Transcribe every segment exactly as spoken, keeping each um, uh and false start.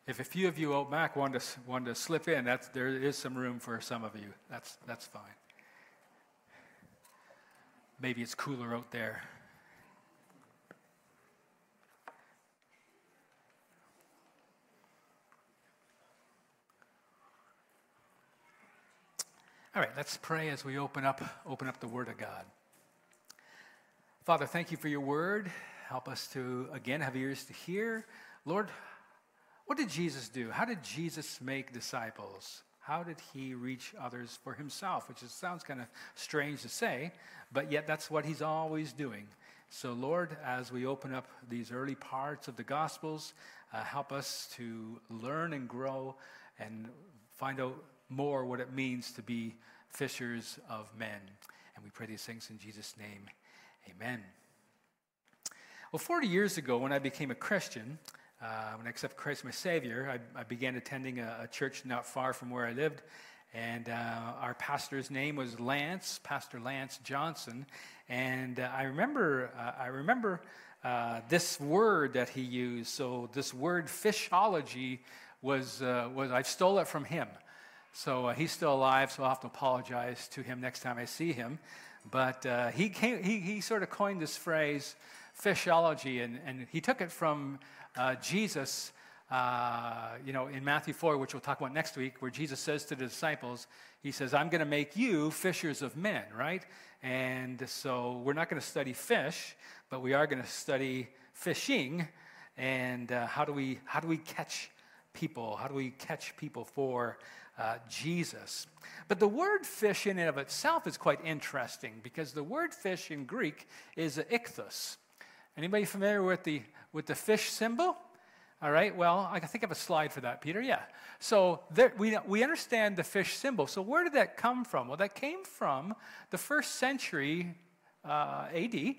If a few of you out back want to, want to slip in, that's, there is some room for some of you. That's, that's fine. Maybe it's cooler out there. All right, let's pray as we open up, open up the Word of God. Father, thank you for your Word. Help us to, again, have ears to hear. Lord, what did Jesus do? How did Jesus make disciples? How did he reach others for himself? Which is, sounds kind of strange to say, but yet that's what he's always doing. So, Lord, as we open up these early parts of the Gospels, uh, help us to learn and grow and find out more what it means to be fishers of men. And we pray these things in Jesus' name. Amen. Well, forty years ago, when I became a Christian, uh, when I accepted Christ as my Savior, I, I began attending a, a church not far from where I lived. And uh, our pastor's name was Lance, Pastor Lance Johnson. And uh, I remember, uh, I remember uh, this word that he used. So this word fishology was, uh, was I stole it from him. So uh, he's still alive, so I'll have to apologize to him next time I see him. But uh, he, came, he he sort of coined this phrase, fishology, and, and he took it from uh, Jesus, uh, you know, in Matthew four, which we'll talk about next week, where Jesus says to the disciples, he says, I'm going to make you fishers of men, right? And so we're not going to study fish, but we are going to study fishing, and uh, how do we how do we catch people? How do we catch people for Uh, Jesus? But the word fish in and of itself is quite interesting, because the word fish in Greek is ichthus. Anybody familiar with the with the fish symbol? All right, well, I can think of a slide for that, Peter. Yeah. So there, we we understand the fish symbol. So where did that come from? Well, that came from the first century uh, A D.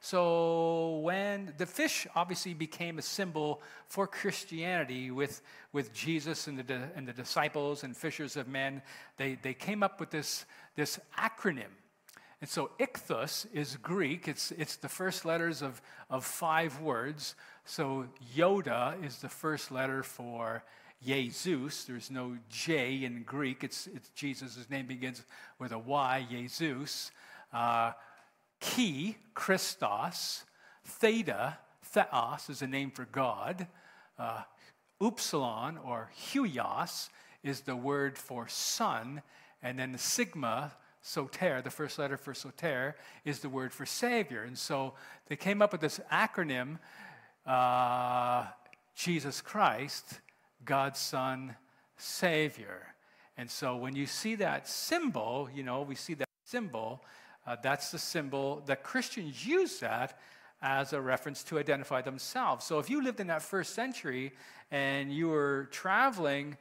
So when the fish obviously became a symbol for Christianity with, with Jesus and the, and the disciples and fishers of men, they, they came up with this, this acronym. And so ichthus is Greek. It's, it's the first letters of, of five words. So Yoda is the first letter for Jesus. There's no J in Greek. It's, it's Jesus. His name begins with a Y, Jesus. Uh, Chi, Christos. Theta, Theos, is a name for God. Uh, upsilon, or huios, is the word for son. And then the sigma, soter, the first letter for soter, is the word for Savior. And so they came up with this acronym, uh, Jesus Christ, God's Son, Savior. And so when you see that symbol, you know, we see that symbol, uh, that's the symbol that Christians use that as a reference to identify themselves. So if you lived in that first century and you were traveling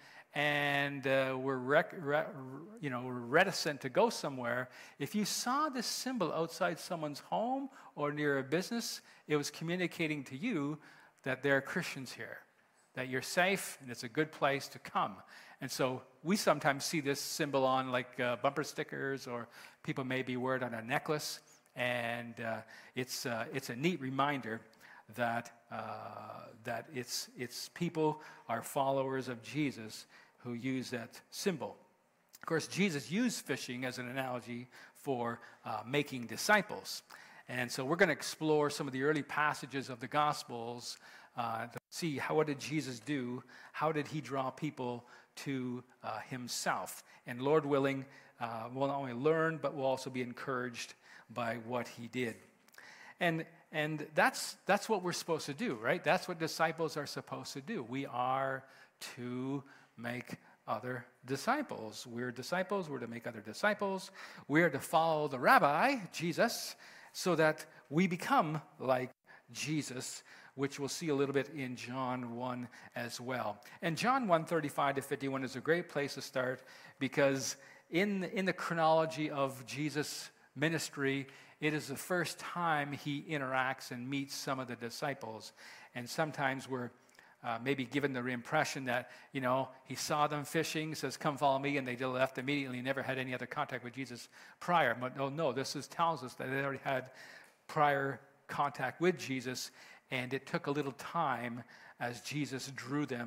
and uh, were rec- re- you know, reticent to go somewhere, if you saw this symbol outside someone's home or near a business, it was communicating to you that there are Christians here, that you're safe and it's a good place to come. And so we sometimes see this symbol on like uh, bumper stickers, or people maybe wear it on a necklace. And uh, it's uh, it's a neat reminder that uh, that it's it's people are followers of Jesus who use that symbol. Of course, Jesus used fishing as an analogy for uh, making disciples, and so we're going to explore some of the early passages of the Gospels uh, to see how what did Jesus do, how did he draw people to uh, himself, and Lord willing, uh, we'll not only learn but we'll also be encouraged by what he did. And and that's that's what we're supposed to do, right? That's what disciples are supposed to do. We are to make other disciples. We're disciples, we're to make other disciples. We're to follow the rabbi, Jesus, so that we become like Jesus, which we'll see a little bit in John one as well. And John one, thirty-five to fifty-one is a great place to start, because in, in the chronology of Jesus' ministry, it is the first time he interacts and meets some of the disciples. And sometimes we're uh, maybe given the impression that, you know, he saw them fishing, says, come follow me, and they just left immediately, never had any other contact with Jesus prior. But no, no, this is, tells us that they already had prior contact with Jesus, and it took a little time as Jesus drew them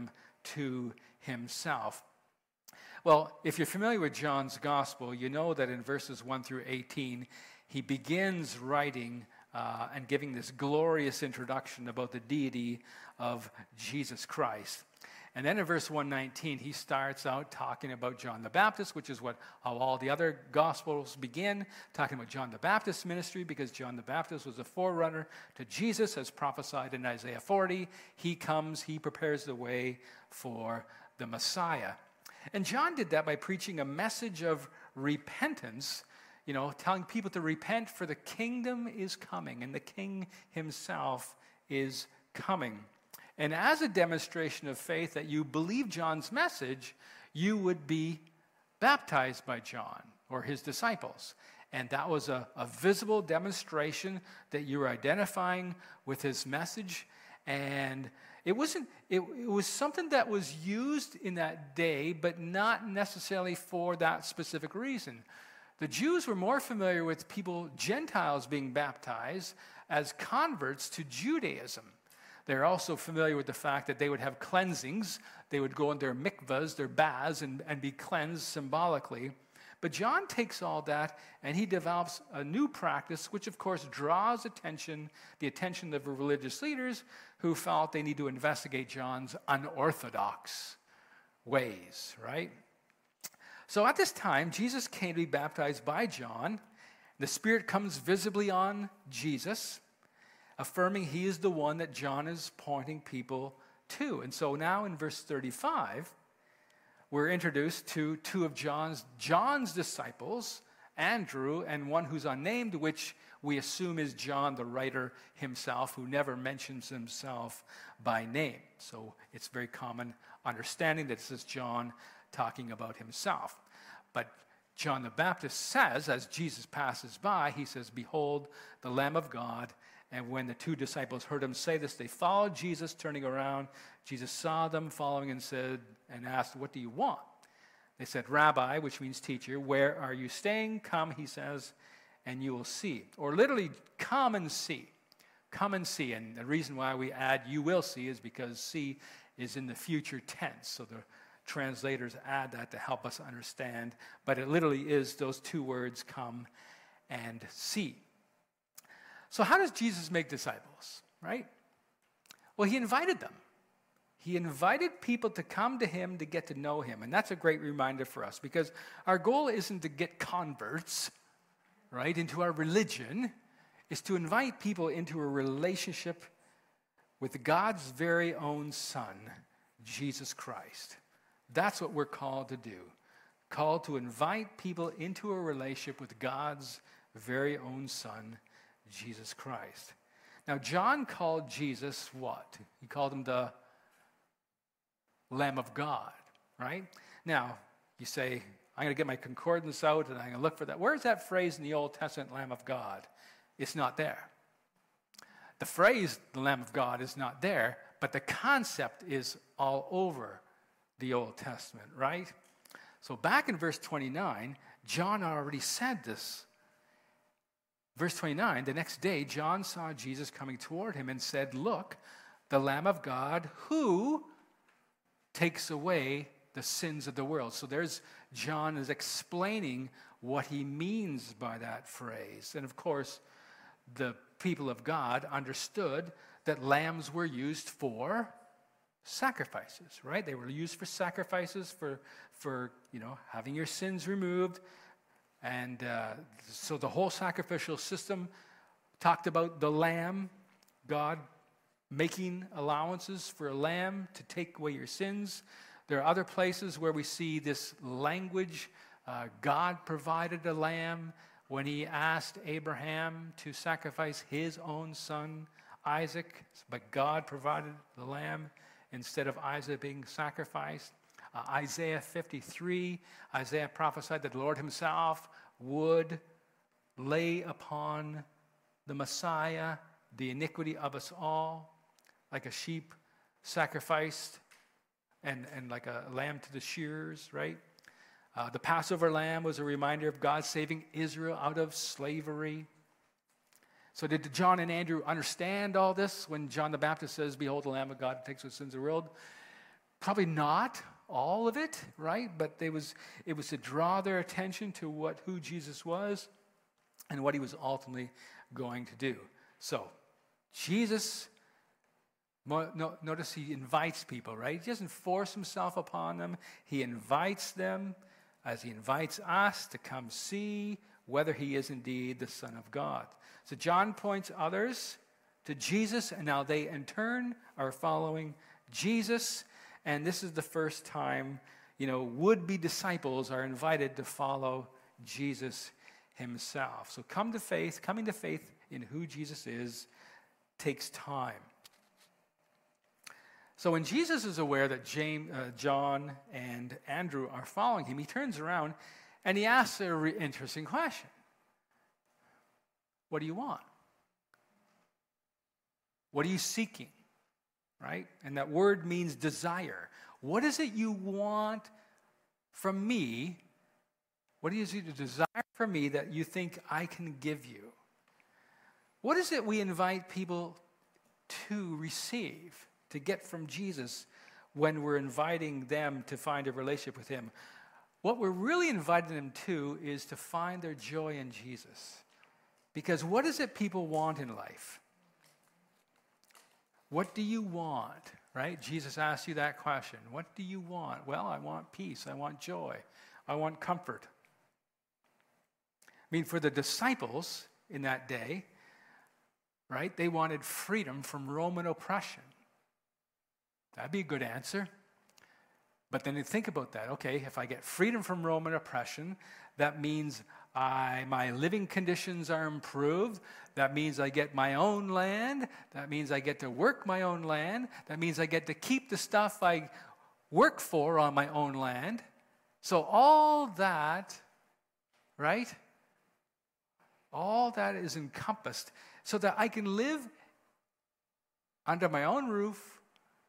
to himself. Well, if you're familiar with John's gospel, you know that in verses one through eighteen, he begins writing uh, and giving this glorious introduction about the deity of Jesus Christ. And then in verse one nineteen, he starts out talking about John the Baptist, which is what how all the other gospels begin, talking about John the Baptist's ministry, because John the Baptist was a forerunner to Jesus, as prophesied in Isaiah forty. He comes, he prepares the way for the Messiah. And John did that by preaching a message of repentance, you know, telling people to repent, for the kingdom is coming, and the king himself is coming. And as a demonstration of faith that you believe John's message, you would be baptized by John or his disciples. And that was a, a visible demonstration that you were identifying with his message. And it wasn't, it, it was something that was used in that day, but not necessarily for that specific reason. The Jews were more familiar with people, Gentiles, being baptized as converts to Judaism. They're also familiar with the fact that they would have cleansings. They would go in their mikvahs, their baths, and, and be cleansed symbolically. But John takes all that and he develops a new practice, which of course draws attention, the attention of the religious leaders who felt they need to investigate John's unorthodox ways, right? So at this time, Jesus came to be baptized by John. The Spirit comes visibly on Jesus, affirming he is the one that John is pointing people to. And so now in verse thirty-five, we're introduced to two of John's, John's disciples, Andrew and one who's unnamed, which we assume is John, the writer himself, who never mentions himself by name. So it's very common understanding that this is John talking about himself. But John the Baptist says, as Jesus passes by, he says, "Behold, the Lamb of God." And when the two disciples heard him say this, they followed Jesus, turning around. Jesus saw them following and said, and asked, "What do you want?" They said, "Rabbi," which means teacher, "where are you staying? Come," he says, "and you will see." Or literally, come and see. Come and see. And the reason why we add "you will see" is because see is in the future tense. So the translators add that to help us understand. But it literally is those two words, come and see. So how does Jesus make disciples, right? Well, he invited them. He invited people to come to him to get to know him. And that's a great reminder for us, because our goal isn't to get converts, right, into our religion. It's to invite people into a relationship with God's very own Son, Jesus Christ. That's what we're called to do. Called to invite people into a relationship with God's very own Son, Jesus Christ. Now, John called Jesus what? He called him the Lamb of God, right? Now, you say, I'm going to get my concordance out and I'm going to look for that. Where's that phrase in the Old Testament, Lamb of God? It's not there. The phrase, the Lamb of God, is not there, but the concept is all over the Old Testament, right? So back in verse twenty-nine, John already said this. Verse twenty-nine, the next day, John saw Jesus coming toward him and said, "Look, the Lamb of God who takes away the sins of the world." So there's John is explaining what he means by that phrase. And of course, the people of God understood that lambs were used for sacrifices, right? They were used for sacrifices, for, for you know, having your sins removed. And uh, so the whole sacrificial system talked about the lamb, God making allowances for a lamb to take away your sins. There are other places where we see this language. Uh, God provided a lamb when he asked Abraham to sacrifice his own son, Isaac, but God provided the lamb instead of Isaac being sacrificed. Uh, Isaiah fifty-three, Isaiah prophesied that the Lord himself would lay upon the Messiah the iniquity of us all, like a sheep sacrificed and, and like a lamb to the shearers, right? Uh, the Passover lamb was a reminder of God saving Israel out of slavery. So did John and Andrew understand all this when John the Baptist says, "Behold, the Lamb of God who takes away the sins of the world"? Probably not all of it, right? But they was, it was to draw their attention to what who Jesus was and what he was ultimately going to do. So, Jesus, notice he invites people, right? He doesn't force himself upon them. He invites them, as he invites us to come see whether he is indeed the Son of God. So John points others to Jesus, and now they in turn are following Jesus. And this is the first time, you know, would-be disciples are invited to follow Jesus himself. So come to faith, coming to faith in who Jesus is, takes time. So when Jesus is aware that James, uh, John and Andrew are following him, he turns around and he asks a re- interesting question. What do you want? What are you seeking? Right? And that word means desire. What is it you want from me? What is it you desire from me that you think I can give you? What is it we invite people to receive, to get from Jesus when we're inviting them to find a relationship with him? What we're really inviting them to is to find their joy in Jesus. Because what is it people want in life? What do you want, right? Jesus asked you that question. What do you want? Well, I want peace. I want joy. I want comfort. I mean, for the disciples in that day, right, they wanted freedom from Roman oppression. That'd be a good answer. But then you think about that. Okay, if I get freedom from Roman oppression, that means I, my living conditions are improved. That means I get my own land. That means I get to work my own land. That means I get to keep the stuff I work for on my own land. So all that, right? All that is encompassed so that I can live under my own roof,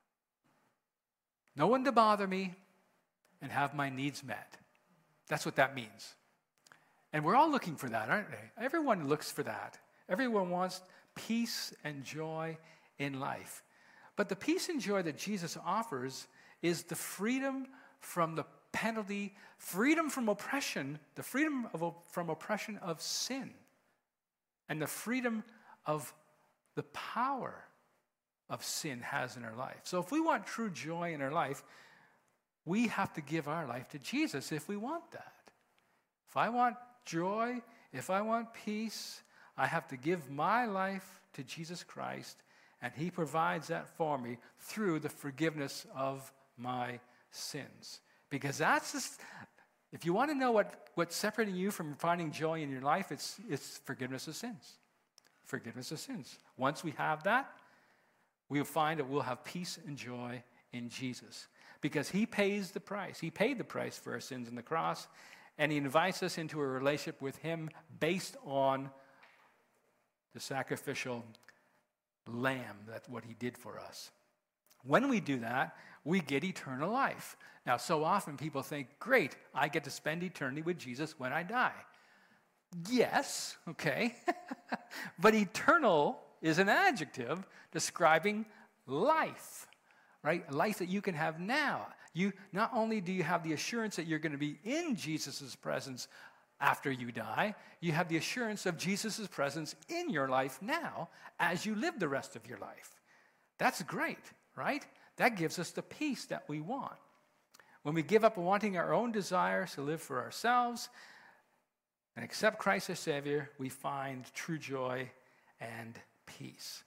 no one to bother me, and have my needs met. That's what that means. And we're all looking for that, aren't they? Everyone looks for that. Everyone wants peace and joy in life. But the peace and joy that Jesus offers is the freedom from the penalty, freedom from oppression, the freedom of, from oppression of sin, and the freedom of the power of sin has in our life. So if we want true joy in our life, we have to give our life to Jesus if we want that. If I want joy, if I want peace, I have to give my life to Jesus Christ, and he provides that for me through the forgiveness of my sins. Because that's just, if you want to know what, what's separating you from finding joy in your life, it's, it's forgiveness of sins. Forgiveness of sins. Once we have that, we'll find that we'll have peace and joy in Jesus. Because he pays the price. He paid the price for our sins on the cross, and he invites us into a relationship with him based on the sacrificial lamb, that's what he did for us. When we do that, we get eternal life. Now, so often people think, great, I get to spend eternity with Jesus when I die. Yes, okay. But eternal is an adjective describing life, right? Life that you can have now. You, not only do you have the assurance that you're going to be in Jesus' presence after you die, you have the assurance of Jesus' presence in your life now as you live the rest of your life. That's great, right? That gives us the peace that we want. When we give up wanting our own desires to live for ourselves and accept Christ as Savior, we find true joy and peace.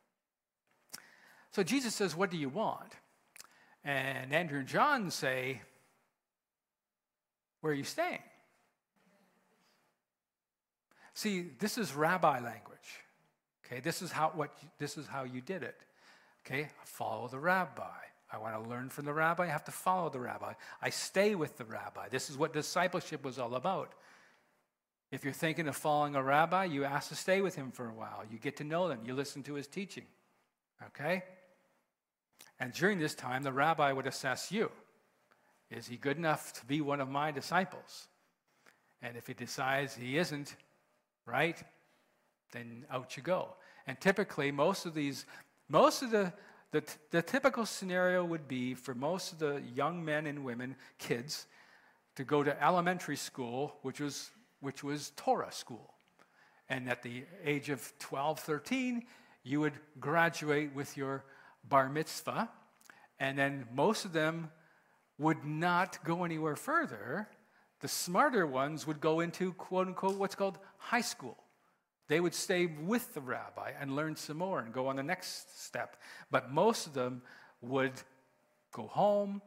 So Jesus says, what do you want? And Andrew and John say, where are you staying? See, this is rabbi language. Okay, this is how what this is how you did it. Okay, follow the rabbi. I want to learn from the rabbi. I have to follow the rabbi. I stay with the rabbi. This is what discipleship was all about. If you're thinking of following a rabbi, you ask to stay with him for a while. You get to know them. You listen to his teaching. Okay? And during this time, the rabbi would assess you. Is he good enough to be one of my disciples? And if he decides he isn't, right, then out you go. And typically, most of these, most of the the, t- the typical scenario would be for most of the young men and women, kids, to go to elementary school, which was, which was Torah school. And at the age of twelve, thirteen, you would graduate with your bar mitzvah. And then most of them would not go anywhere further. The smarter ones would go into, quote unquote, what's called high school. They would stay with the rabbi and learn some more and go on the next step. But most of them would go home,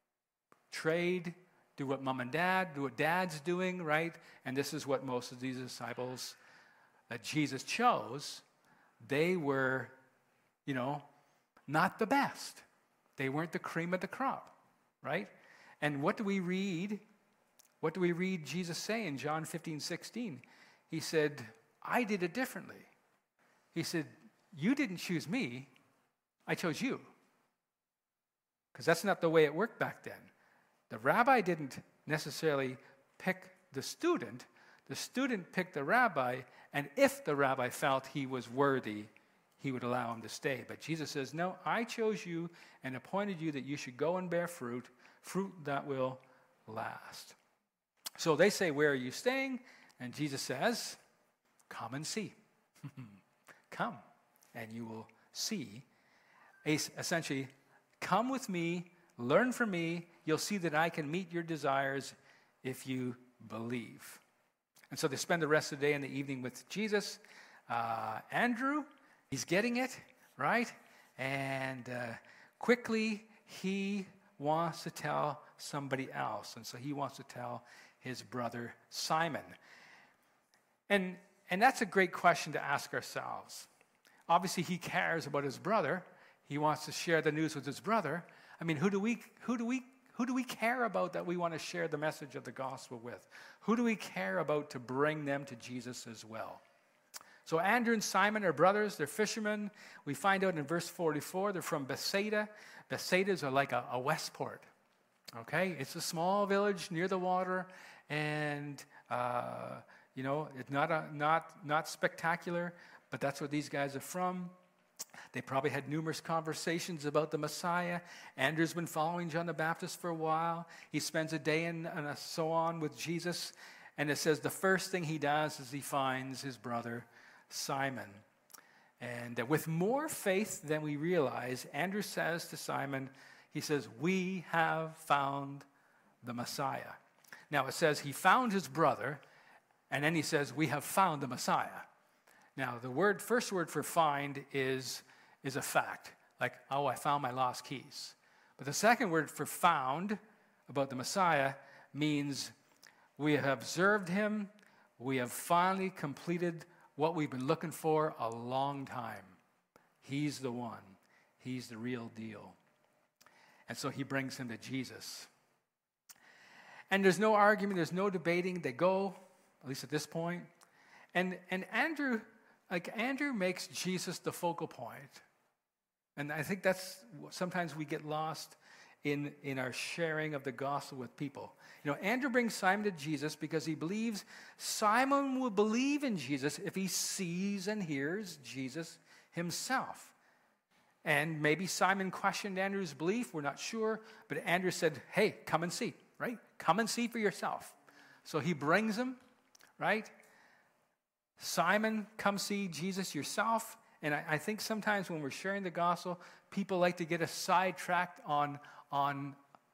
trade, do what mom and dad, do what dad's doing, right? And this is what most of these disciples that Jesus chose, they were, you know, not the best. They weren't the cream of the crop, right? And what do we read? What do we read Jesus say in John fifteen, sixteen? He said, I did it differently. He said, you didn't choose me, I chose you. Because that's not the way it worked back then. The rabbi didn't necessarily pick the student. The student picked the rabbi, and if the rabbi felt he was worthy, he would allow him to stay. But Jesus says, no, I chose you and appointed you that you should go and bear fruit, fruit that will last. So they say, where are you staying? And Jesus says, come and see. Come, and you will see. Essentially, come with me, learn from me. You'll see that I can meet your desires if you believe. And so they spend the rest of the day and the evening with Jesus. Uh, Andrew, he's getting it, right? And uh, quickly he wants to tell somebody else. And so he wants to tell his brother Simon. And, and that's a great question to ask ourselves. Obviously, he cares about his brother. He wants to share the news with his brother. I mean, who do we, who do we, who do we care about that we want to share the message of the gospel with? Who do we care about to bring them to Jesus as well? So Andrew and Simon are brothers. They're fishermen. We find out in verse forty-four, they're from Bethsaida. Bethsaidas are like a, a Westport. Okay? It's a small village near the water, and, uh, you know, it's not, a, not, not spectacular, but that's where these guys are from. They probably had numerous conversations about the Messiah. Andrew's been following John the Baptist for a while. He spends a day and, and so on with Jesus. And it says the first thing he does is he finds his brother Simon. And uh, with more faith than we realize, Andrew says to Simon, he says, we have found the Messiah. Now it says he found his brother, and then he says, we have found the Messiah. Now, the word, first word for find is, is a fact, like, oh, I found my lost keys. But the second word for found about the Messiah means we have observed him, we have finally completed what we've been looking for a long time. He's the one. He's the real deal. And so he brings him to Jesus. And there's no argument, there's no debating. They go, at least at this point. And, and Andrew... Like, Andrew makes Jesus the focal point. And I think that's, sometimes we get lost in, in our sharing of the gospel with people. You know, Andrew brings Simon to Jesus because he believes Simon will believe in Jesus if he sees and hears Jesus himself. And maybe Simon questioned Andrew's belief, we're not sure, but Andrew said, hey, come and see, right? Come and see for yourself. So he brings him, right? Simon, come see Jesus yourself. And I, I think sometimes when we're sharing the gospel, people like to get us sidetracked on, on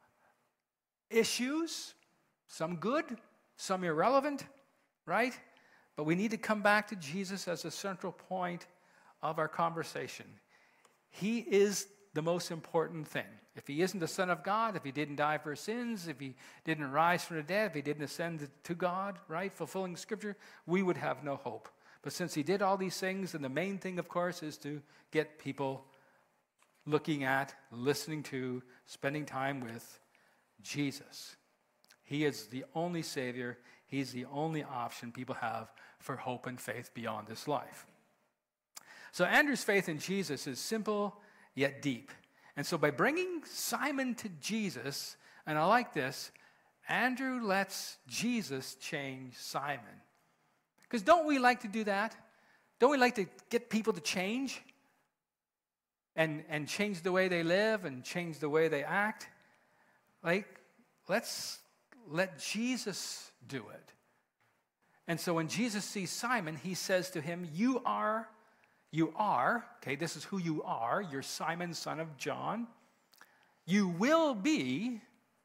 issues, some good, some irrelevant, right? But we need to come back to Jesus as a central point of our conversation. He is the most important thing. If he isn't the Son of God, if he didn't die for sins, if he didn't rise from the dead, if he didn't ascend to God, right, fulfilling Scripture, we would have no hope. But since he did all these things, and the main thing, of course, is to get people looking at, listening to, spending time with Jesus. He is the only Savior. He's the only option people have for hope and faith beyond this life. So Andrew's faith in Jesus is simple yet deep. And so by bringing Simon to Jesus, and I like this, Andrew lets Jesus change Simon. Because don't we like to do that? Don't we like to get people to change? and, and change the way they live and change the way they act. Like, let's let Jesus do it. And so when Jesus sees Simon, he says to him, you are, you are, okay, this is who you are. You're Simon, son of John. You will be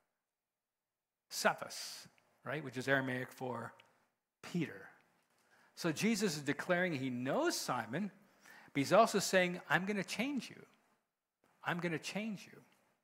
Cephas, right, which is Aramaic for Peter. So Jesus is declaring he knows Simon, but he's also saying, I'm going to change you. I'm going to change you.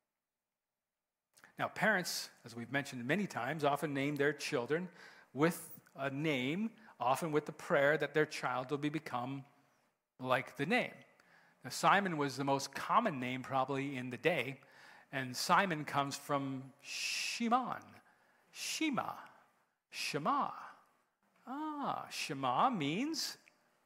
Now, parents, as we've mentioned many times, often name their children with a name, often with the prayer that their child will be become like the name. Now, Simon was the most common name probably in the day, and Simon comes from Shimon. Shema. Shema. Ah, Shema means,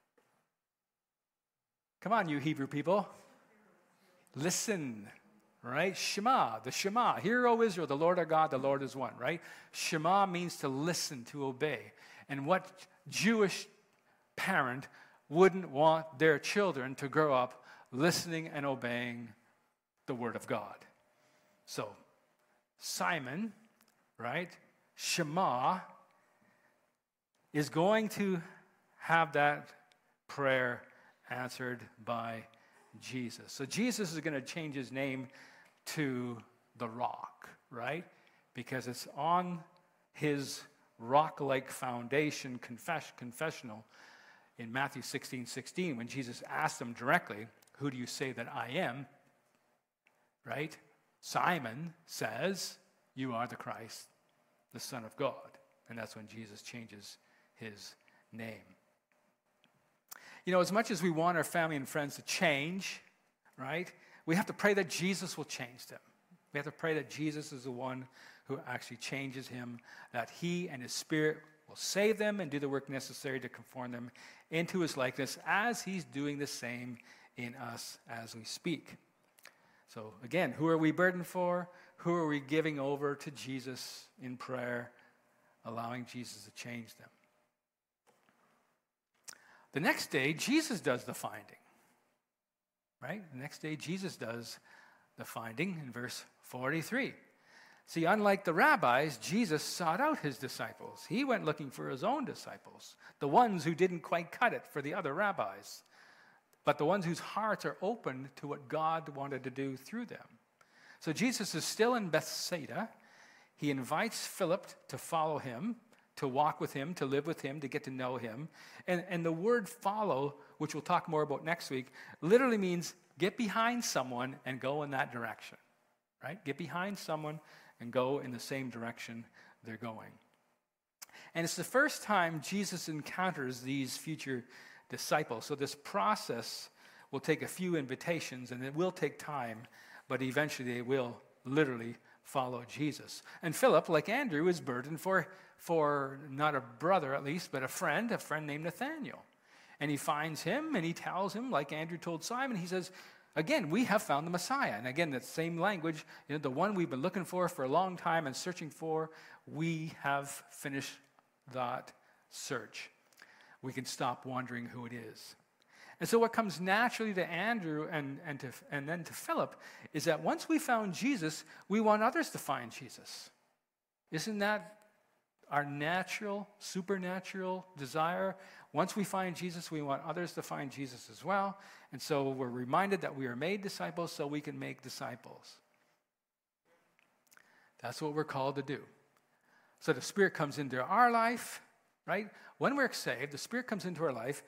come on, you Hebrew people, listen, right? Shema, the Shema. Hear, O Israel, the Lord our God, the Lord is one, right? Shema means to listen, to obey. And what Jewish parent wouldn't want their children to grow up listening and obeying the word of God? So, Simon, right, Shema, is going to have that prayer answered by Jesus. So Jesus is going to change his name to the Rock, right? Because it's on his rock-like foundation confess- confessional in Matthew sixteen sixteen, when Jesus asked him directly, who do you say that I am? Right? Simon says, you are the Christ, the Son of God. And that's when Jesus changes his name. You know, as much as we want our family and friends to change, right, we have to pray that Jesus will change them. We have to pray that Jesus is the one who actually changes him, that he and his Spirit will save them and do the work necessary to conform them into his likeness, as he's doing the same in us as we speak. So again, who are we burdened for? Who are we giving over to Jesus in prayer, allowing Jesus to change them? The next day, Jesus does the finding, right? The next day, Jesus does the finding in verse forty-three. See, unlike the rabbis, Jesus sought out his disciples. He went looking for his own disciples, the ones who didn't quite cut it for the other rabbis, but the ones whose hearts are open to what God wanted to do through them. So Jesus is still in Bethsaida. He invites Philip to follow him, to walk with him, to live with him, to get to know him. And, and the word follow, which we'll talk more about next week, literally means get behind someone and go in that direction, right? Get behind someone and go in the same direction they're going. And it's the first time Jesus encounters these future disciples. So this process will take a few invitations, and it will take time, but eventually they will literally follow Jesus. And Philip, like Andrew, is burdened for, for not a brother at least, but a friend, a friend named Nathanael. And he finds him, and he tells him, like Andrew told Simon, he says, again, we have found the Messiah. And again, that same language, you know, the one we've been looking for for a long time and searching for, we have finished that search. We can stop wondering who it is. And so what comes naturally to Andrew and, and, to, and then to Philip is that once we found Jesus, we want others to find Jesus. Isn't that our natural, supernatural desire? Once we find Jesus, we want others to find Jesus as well. And so we're reminded that we are made disciples so we can make disciples. That's what we're called to do. So the Spirit comes into our life, right? When we're saved, the Spirit comes into our life.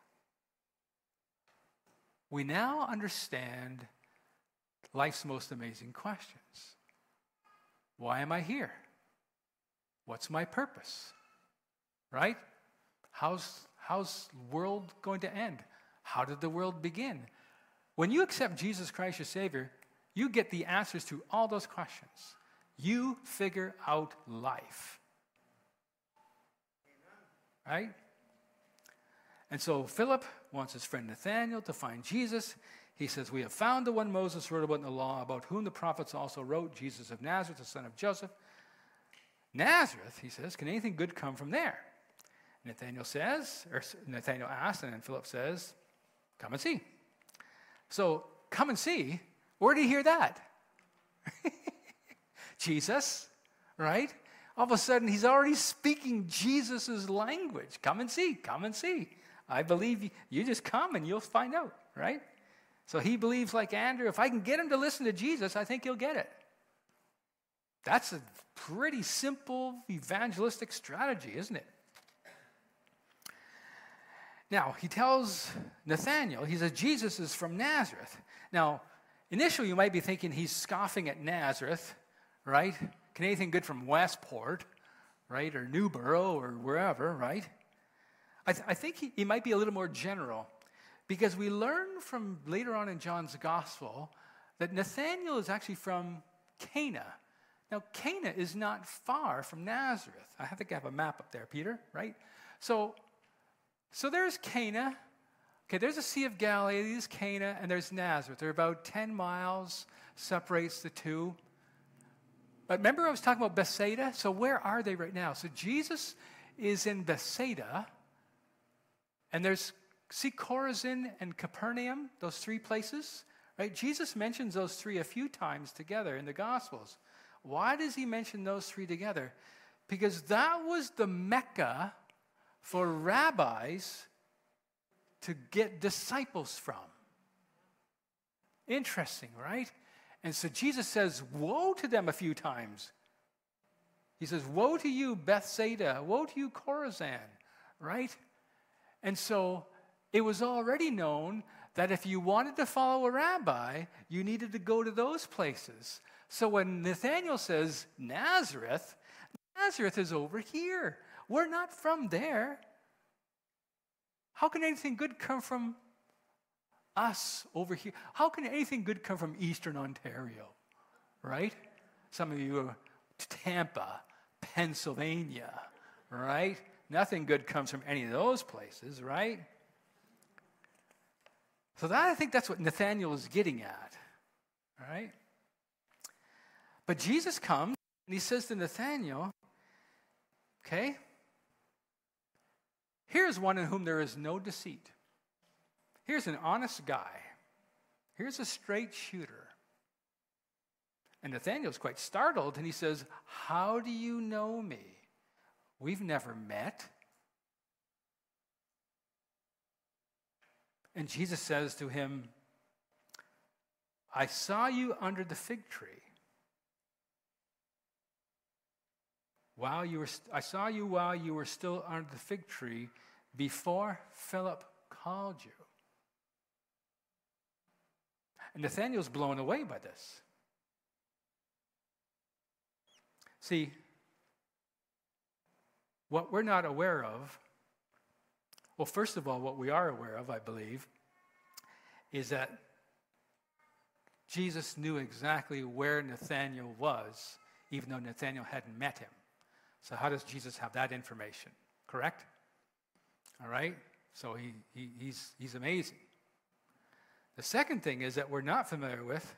We now understand life's most amazing questions. Why am I here? What's my purpose? Right? How's, how's the world going to end? How did the world begin? When you accept Jesus Christ, your Savior, you get the answers to all those questions. You figure out life. Right? And so Philip wants his friend Nathanael to find Jesus. He says, we have found the one Moses wrote about in the law, about whom the prophets also wrote, Jesus of Nazareth, the son of Joseph. Nazareth, he says, can anything good come from there? Nathanael says, or Nathanael asks, and then Philip says, come and see. So come and see. Where did he hear that? Jesus, right? All of a sudden, he's already speaking Jesus' language. Come and see, come and see. I believe you, you just come and you'll find out, right? So he believes like Andrew, if I can get him to listen to Jesus, I think he'll get it. That's a pretty simple evangelistic strategy, isn't it? Now, he tells Nathanael, he says, Jesus is from Nazareth. Now, initially you might be thinking he's scoffing at Nazareth, right? Can anything good from Westport, right? Or Newborough or wherever, right? I, th- I think he, he might be a little more general because we learn from later on in John's gospel that Nathanael is actually from Cana. Now, Cana is not far from Nazareth. I think I have a map up there, Peter, right? So, so there's Cana. Okay, there's the Sea of Galilee, there's Cana, and there's Nazareth. They're about ten miles, separates the two. But remember I was talking about Bethsaida? So where are they right now? So Jesus is in Bethsaida, and there's, see Chorazin and Capernaum, those three places, right? Jesus mentions those three a few times together in the Gospels. Why does he mention those three together? Because that was the Mecca for rabbis to get disciples from. Interesting, right? And so Jesus says, woe to them a few times. He says, woe to you, Bethsaida. Woe to you, Chorazin, right? And so it was already known that if you wanted to follow a rabbi, you needed to go to those places. So when Nathanael says, Nazareth, Nazareth is over here. We're not from there. How can anything good come from us over here? How can anything good come from Eastern Ontario, right? Some of you are Tampa, Pennsylvania, right? Nothing good comes from any of those places, right? So that, I think that's what Nathanael is getting at, all right? But Jesus comes and he says to Nathanael, okay, here's one in whom there is no deceit. Here's an honest guy. Here's a straight shooter. And Nathanael's quite startled, and he says, how do you know me? We've never met. And Jesus says to him, I saw you under the fig tree. While you were, I saw you while you were still under the fig tree before Philip called you. And Nathanael's blown away by this. See, what we're not aware of, well, first of all, what we are aware of, I believe, is that Jesus knew exactly where Nathanael was, even though Nathanael hadn't met him. So how does Jesus have that information? Correct? All right? So he, he, he's, he's amazing. The second thing is that we're not familiar with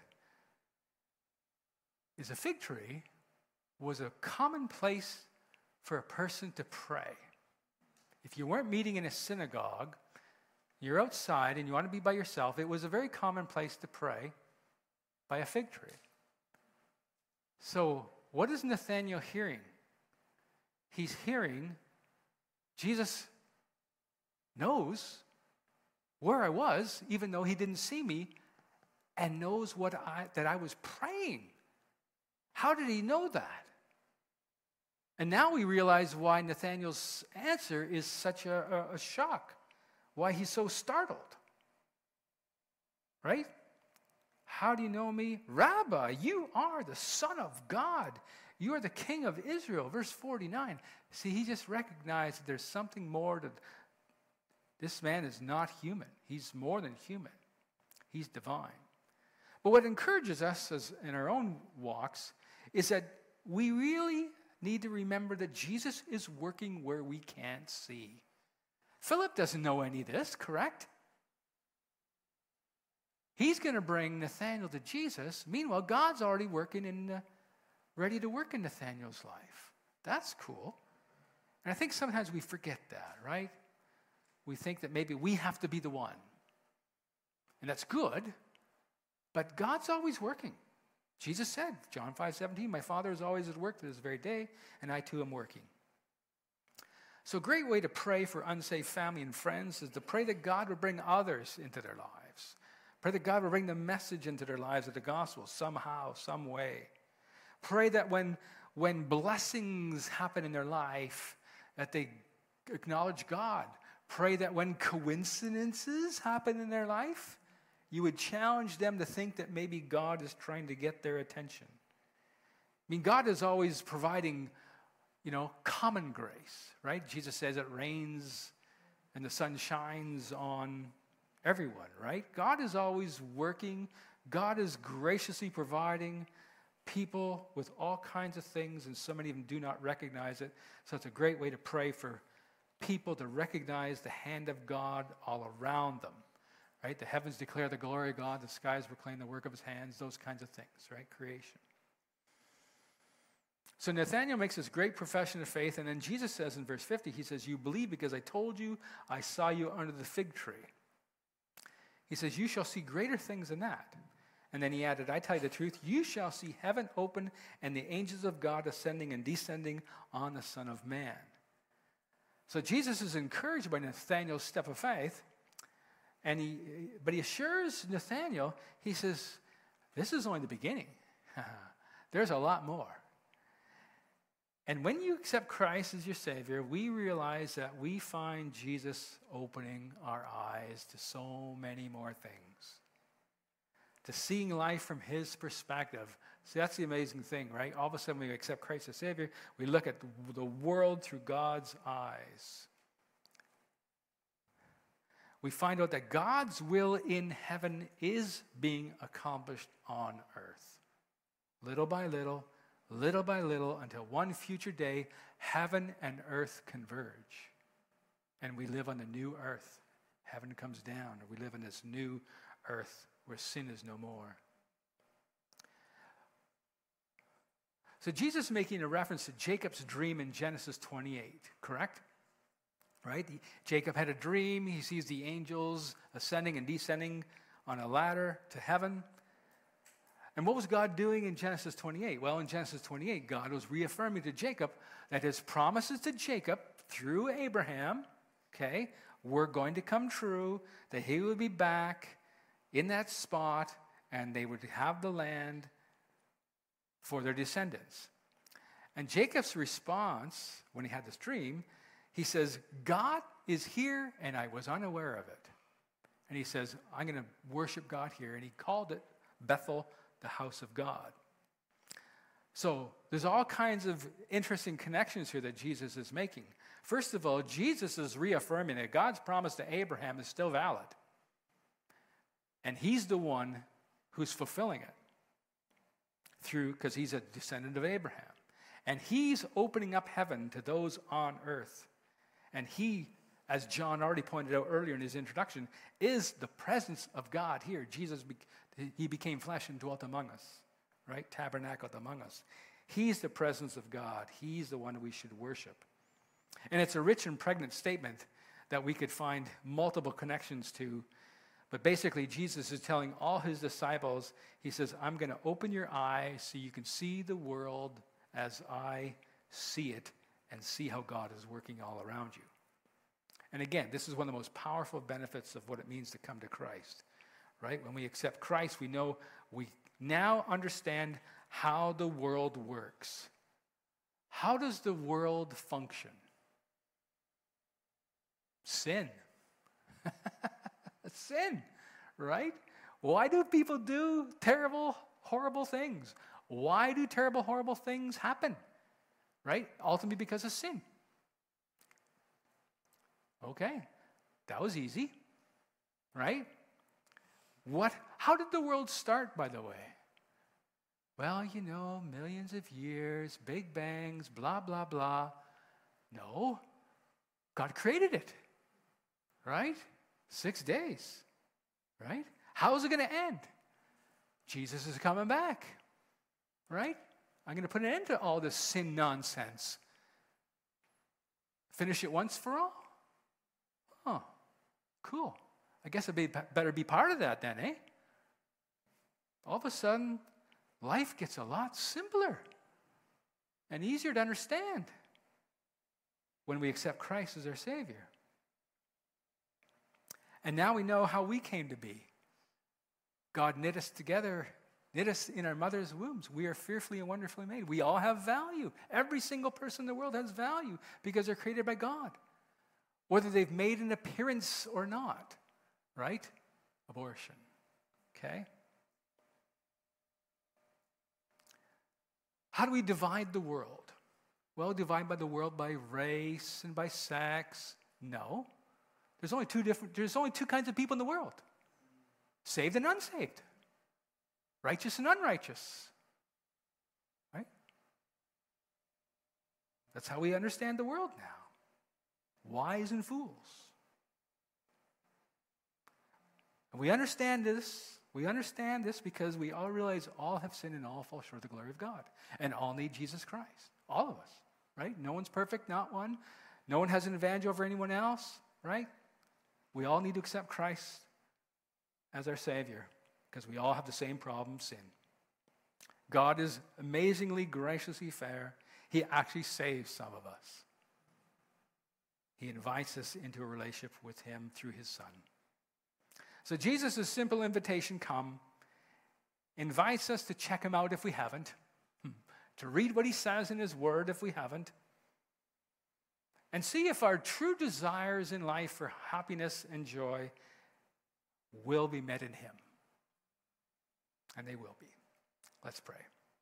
is a fig tree was a common place for a person to pray. If you weren't meeting in a synagogue, you're outside and you want to be by yourself, it was a very common place to pray by a fig tree. So what is Nathanael hearing? He's hearing Jesus knows where I was, even though he didn't see me, and knows what I, that I was praying. How did he know that? And now we realize why Nathanael's answer is such a, a, a shock, why he's so startled. Right? How do you know me? Rabbi, you are the Son of God. You are the King of Israel. Verse forty-nine. See, he just recognized that there's something more to this man is not human. He's more than human. He's divine. But what encourages us as in our own walks is that we really need to remember that Jesus is working where we can't see. Philip doesn't know any of this, correct? He's going to bring Nathanael to Jesus. Meanwhile, God's already working in, uh, ready to work in Nathanael's life. That's cool. And I think sometimes we forget that, right? We think that maybe we have to be the one. And that's good. But God's always working. Jesus said, John five seventeen, my Father is always at work to this very day, and I too am working. So a great way to pray for unsaved family and friends is to pray that God would bring others into their lives. Pray that God would bring the message into their lives of the gospel somehow, some way. Pray that when, when blessings happen in their life, that they acknowledge God. Pray that when coincidences happen in their life, you would challenge them to think that maybe God is trying to get their attention. I mean, God is always providing, you know, common grace, right? Jesus says it rains and the sun shines on everyone, right? God is always working. God is graciously providing people with all kinds of things, and so many of them do not recognize it. So it's a great way to pray for people to recognize the hand of God all around them, right? The heavens declare the glory of God, the skies proclaim the work of his hands, those kinds of things, right? Creation. So Nathanael makes this great profession of faith, and then Jesus says in verse fifty, he says, you believe because I told you I saw you under the fig tree. He says, you shall see greater things than that. And then he added, I tell you the truth, you shall see heaven open and the angels of God ascending and descending on the Son of Man. So Jesus is encouraged by Nathanael's step of faith, and he, but he assures Nathanael, he says, this is only the beginning. There's a lot more. And when you accept Christ as your Savior, we realize that we find Jesus opening our eyes to so many more things. To seeing life from his perspective. See, that's the amazing thing, right? All of a sudden we accept Christ as Savior, we look at the world through God's eyes. We find out that God's will in heaven is being accomplished on earth. Little by little, little by little, until one future day, heaven and earth converge. And we live on the new earth. Heaven comes down, and we live in this new earth where sin is no more. So Jesus is making a reference to Jacob's dream in Genesis twenty-eight, correct? Right? Jacob had a dream. He sees the angels ascending and descending on a ladder to heaven. And what was God doing in Genesis twenty-eight? Well, in Genesis twenty-eight, God was reaffirming to Jacob that his promises to Jacob through Abraham, okay, were going to come true, that he would be back in that spot, and they would have the land for their descendants. And Jacob's response, when he had this dream, he says, God is here, and I was unaware of it. And he says, I'm going to worship God here. And he called it Bethel, the house of God. So there's all kinds of interesting connections here that Jesus is making. First of all, Jesus is reaffirming that God's promise to Abraham is still valid. And he's the one who's fulfilling it through, because he's a descendant of Abraham. And he's opening up heaven to those on earth. And he, as John already pointed out earlier in his introduction, is the presence of God here. Jesus, he became flesh and dwelt among us, right? Tabernacled among us. He's the presence of God. He's the one we should worship. And it's a rich and pregnant statement that we could find multiple connections to. But basically, Jesus is telling all his disciples, he says, I'm going to open your eyes so you can see the world as I see it and see how God is working all around you. And again, this is one of the most powerful benefits of what it means to come to Christ, right? When we accept Christ, we know we now understand how the world works. How does the world function? Sin. Sin, right? Why do people do terrible, horrible things? Why do terrible, horrible things happen? Right? Ultimately because of sin. Okay, that was easy, right? What? How did the world start, by the way? Well, you know, millions of years, big bangs, blah, blah, blah. No, God created it, right? Six days, right? How is it going to end? Jesus is coming back, right? I'm going to put an end to all this sin nonsense. Finish it once for all? Oh, cool. I guess I'd be, better be part of that then, eh? all of a sudden, life gets a lot simpler and easier to understand when we accept Christ as our Savior. And now we know how we came to be. God knit us together, knit us in our mother's wombs. We are fearfully and wonderfully made. We all have value. Every single person in the world has value because they're created by God, whether they've made an appearance or not, right? Abortion, okay? How do we divide the world? Well, divide by the world by race and by sex? No. There's only two different, there's only two kinds of people in the world. Saved and unsaved. Righteous and unrighteous. Right? That's how we understand the world now. Wise and fools. And we understand this. We understand this because we all realize all have sinned and all fall short of the glory of God. And all need Jesus Christ. All of us. Right? No one's perfect, not one. No one has an advantage over anyone else. Right? We all need to accept Christ as our Savior because we all have the same problem, sin. God is amazingly, graciously fair. He actually saves some of us. He invites us into a relationship with Him through His Son. So Jesus' simple invitation, come, invites us to check Him out if we haven't, to read what He says in His Word if we haven't, and see if our true desires in life for happiness and joy will be met in Him. And they will be. Let's pray.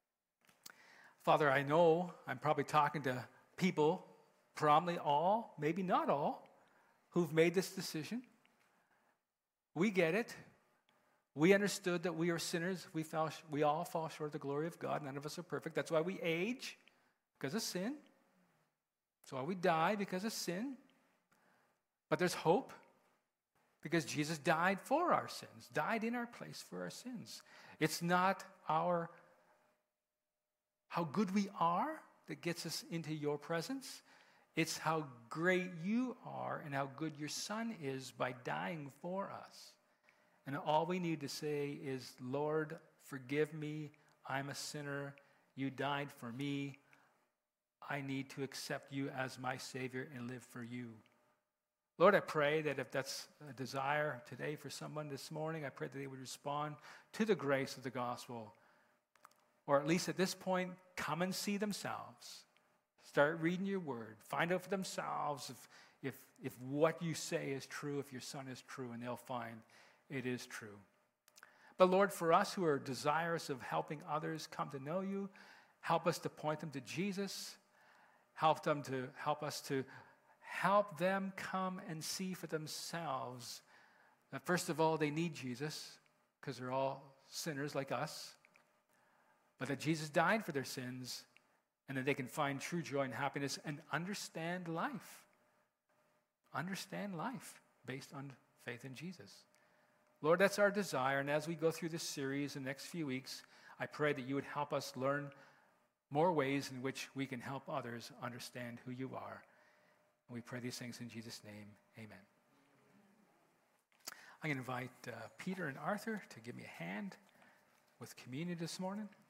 Father, I know I'm probably talking to people, probably all, maybe not all, who've made this decision. We get it. We understood that we are sinners. We, fell, we all fall short of the glory of God. None of us are perfect. That's why we age, because of sin. That's why we die, because of sin. But there's hope, because Jesus died for our sins, died in our place for our sins. It's not our how good we are that gets us into your presence. It's how great you are and how good your Son is by dying for us. And all we need to say is, Lord, forgive me. I'm a sinner. You died for me. I need to accept you as my Savior and live for you. Lord, I pray that if that's a desire today for someone this morning, I pray that they would respond to the grace of the gospel. Or at least at this point, come and see themselves. Start reading your word. Find out for themselves if, if, if what you say is true, if your Son is true, and they'll find it is true. But Lord, for us who are desirous of helping others come to know you, help us to point them to Jesus. Help them to help us to help them come and see for themselves that first of all, they need Jesus because they're all sinners like us, but that Jesus died for their sins and that they can find true joy and happiness and understand life. Understand life based on faith in Jesus. Lord, that's our desire. And as we go through this series in the next few weeks, I pray that you would help us learn more ways in which we can help others understand who you are. And we pray these things in Jesus' name. Amen. I'm going to invite uh, Peter and Arthur to give me a hand with communion this morning.